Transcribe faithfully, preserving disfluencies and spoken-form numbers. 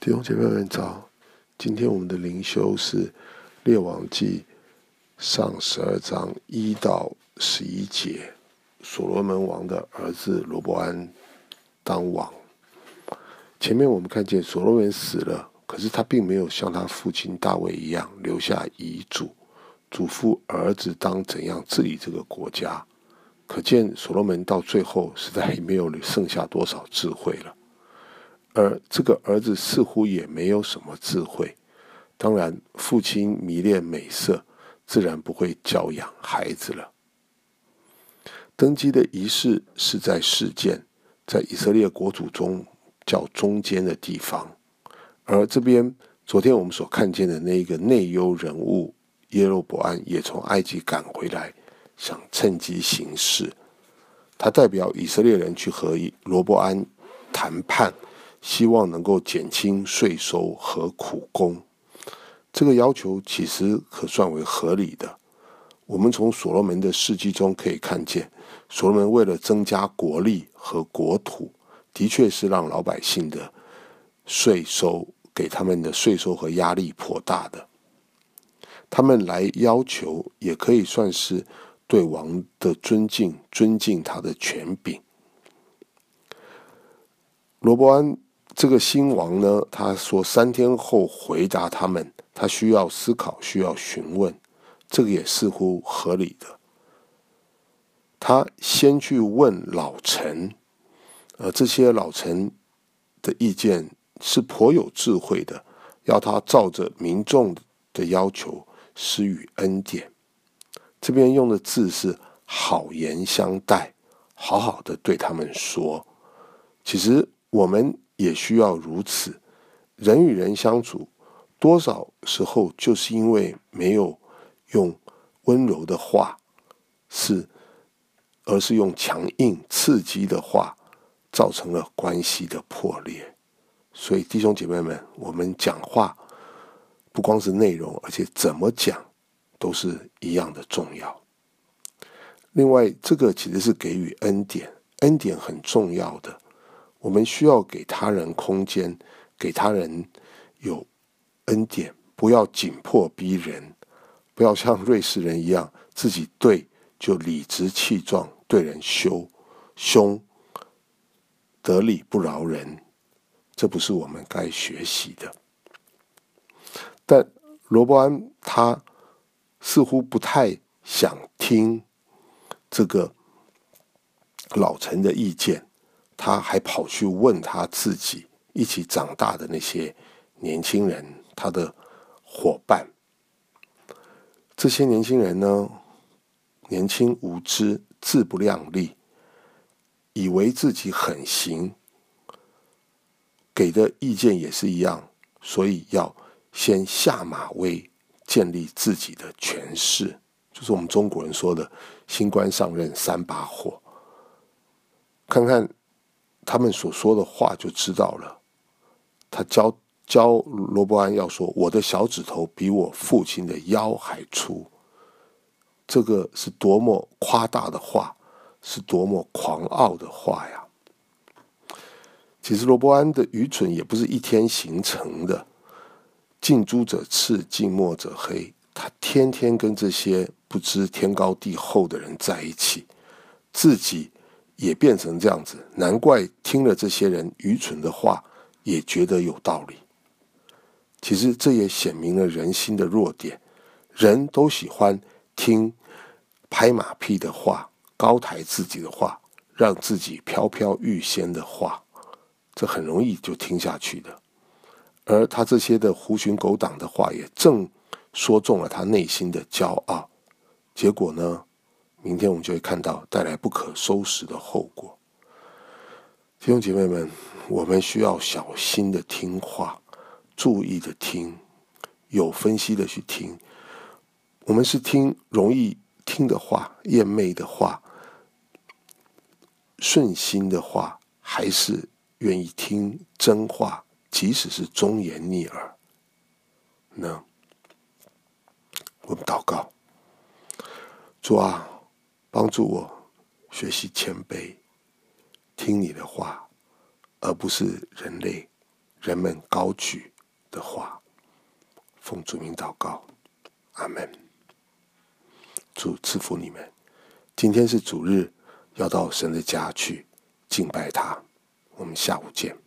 弟兄姐妹们早，今天我们的灵修是列王记上十二章一到十一节，所罗门王的儿子罗伯安当王。前面我们看见所罗门死了，可是他并没有像他父亲大卫一样留下遗嘱，嘱咐儿子当怎样治理这个国家。可见所罗门到最后实在没有剩下多少智慧了。而这个儿子似乎也没有什么智慧，当然父亲迷恋美色，自然不会教养孩子了。登基的仪式是在示剑，在以色列国土中较中间的地方，而这边昨天我们所看见的那个内忧人物耶罗伯安也从埃及赶回来，想趁机行事。他代表以色列人去和罗伯安谈判，希望能够减轻税收和苦工。这个要求其实可算为合理的。我们从所罗门的事迹中可以看见，所罗门为了增加国力和国土，的确是让老百姓的税收给他们的税收和压力颇大的。他们来要求也可以算是对王的尊敬，尊敬他的权柄。罗伯安这个新王呢，他说三天后回答他们，他需要思考，需要询问，这个也似乎合理的。他先去问老臣，呃，这些老臣的意见是颇有智慧的，要他照着民众的要求施予恩典。这边用的字是好言相待，好好的对他们说。其实我们也需要如此，人与人相处，多少时候就是因为没有用温柔的话，是而是用强硬刺激的话，造成了关系的破裂。所以弟兄姐妹们，我们讲话不光是内容，而且怎么讲都是一样的重要。另外，这个其实是给予恩典，恩典很重要的。我们需要给他人空间，给他人有恩典，不要紧迫逼人，不要像瑞士人一样，自己对就理直气壮，对人羞凶，得理不饶人，这不是我们该学习的。但罗伯安他似乎不太想听这个老臣的意见，他还跑去问他自己一起长大的那些年轻人，他的伙伴。这些年轻人呢，年轻无知，自不量力，以为自己很行，给的意见也是一样，所以要先下马威，建立自己的权势，就是我们中国人说的新官上任三把火。看看他们所说的话就知道了。他教教罗伯安要说，我的小指头比我父亲的腰还粗，这个是多么夸大的话，是多么狂傲的话呀！其实罗伯安的愚蠢也不是一天形成的，近朱者赤，近墨者黑，他天天跟这些不知天高地厚的人在一起，自己也变成这样子，难怪听了这些人愚蠢的话也觉得有道理。其实这也显明了人心的弱点，人都喜欢听拍马屁的话，高抬自己的话，让自己飘飘欲仙的话，这很容易就听下去的。而他这些的狐群狗党的话也正说中了他内心的骄傲，结果呢，明天我们就会看到带来不可收拾的后果。弟兄姐妹们，我们需要小心的听话，注意的听，有分析的去听。我们是听容易听的话，厌媚的话，顺心的话，还是愿意听真话，即使是忠言逆耳呢？我们祷告，主啊，帮助我学习谦卑，听你的话，而不是人类人们高举的话。奉主名祷告，阿们。主赐福你们。今天是主日，要到神的家去敬拜他。我们下午见。